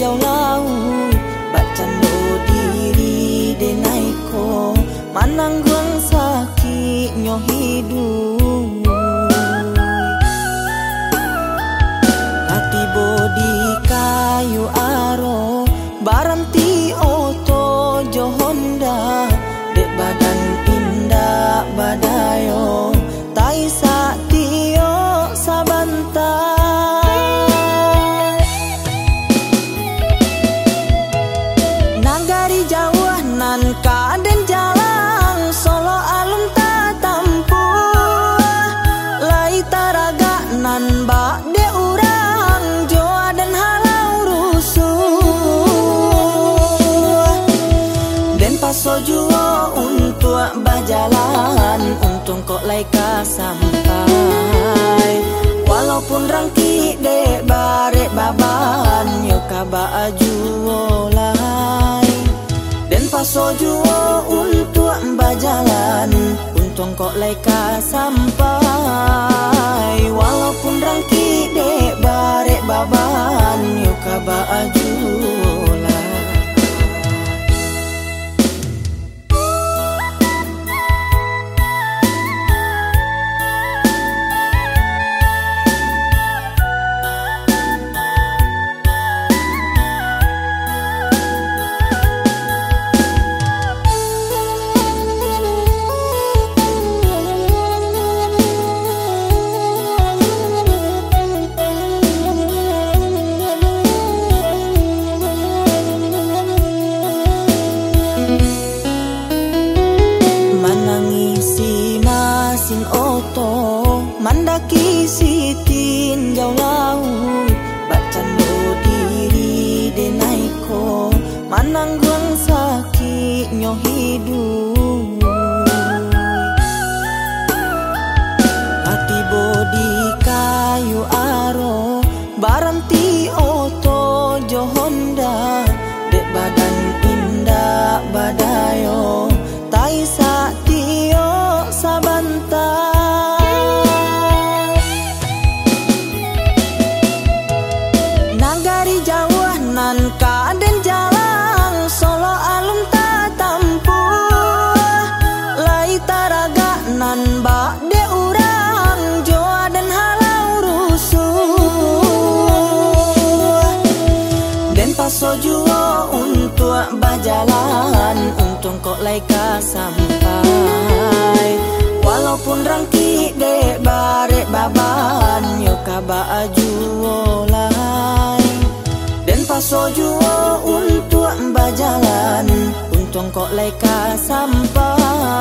jauh laut bacando diri denai ko manangguang sakit nyo hidup hati bodi kayu aro baranti oto jo Honda dek badan indah badayo tai satio sabantai nagari jauh nan kaden jalan solo alum tak tampuh lai taraga nan bak de urang joa dan halau rusuh den paso juo untuk berjalan untung kok laika sampai walaupun rangki dek barek baban yo kaba ajuo lai den paso juo untuk berjalan untung kok laika sampai walaupun rangki dek barek baban yo kaba ajuo lai sin oto mandaki sitin jauh laut bacando diri denai ko manangguang sakit nyo hidup hati bodi kayu aro baranti oto jo Honda dek badan indah badayo tai satio sabantai nagari jauh nan kaden jalan solo alum tak tampuh lai taraga nan bak de urang joa dan halau rusuh den paso juo untuk berjalan untung kok laika sampai walaupun rangki dek barek baban yo kaba ajuo lai den paso juo untuk berjalan untung kok laika sampai